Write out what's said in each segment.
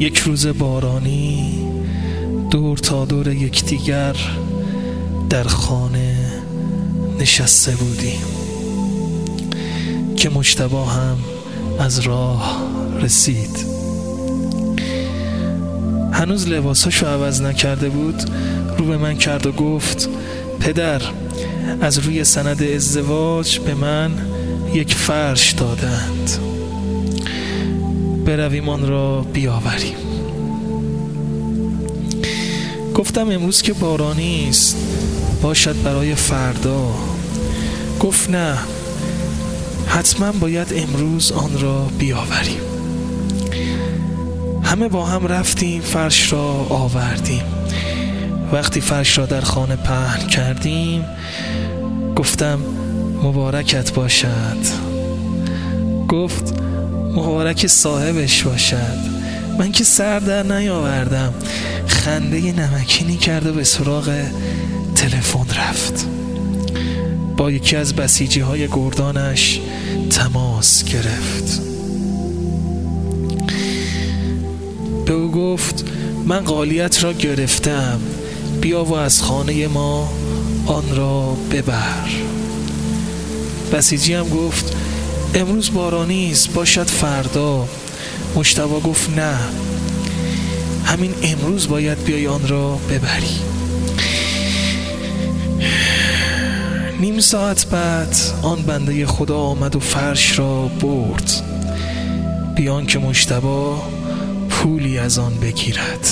یک روز بارانی دور تا دور یکدیگر در خانه نشسته بودیم که مجتبی هم از راه رسید. هنوز لباساشو عوض نکرده بود، رو به من کرد و گفت پدر، از روی سند ازدواج به من یک فرش دادند، برویم آن را بیاوریم. گفتم امروز که بارانی است، باشد برای فردا. گفت نه، حتما باید امروز آن را بیاوریم. همه با هم رفتیم، فرش را آوردیم. وقتی فرش را در خانه پهن کردیم گفتم مبارکت باشد. گفت مبارک صاحبش باشد. من که سر در نیاوردم، خنده نمکینی کرد و به سراغ تلفن رفت. با یکی از بسیجی های گردانش تماس گرفت. به او گفت من قالیت را گرفتم، بیا و از خانه ما آن را ببر. بسیجی هم گفت امروز بارانی است، باشد فردا. مجتبی گفت نه، همین امروز باید بیای آن را ببری. نیم ساعت بعد آن بنده خدا آمد و فرش را برد، بیان که مجتبی پولی از آن بگیرد.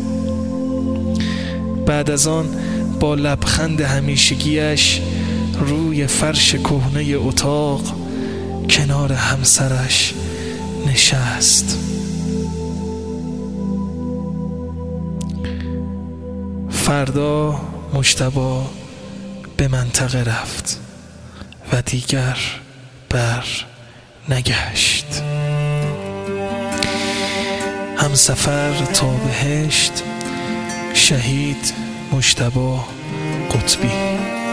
بعد از آن با لبخند همیشگیش روی فرش کهنه اتاق کنار همسرش نشست. فردا مجتبی به منطقه رفت و دیگر بر نگشت. همسفر تا بهشت، شهید مجتبی قطبی.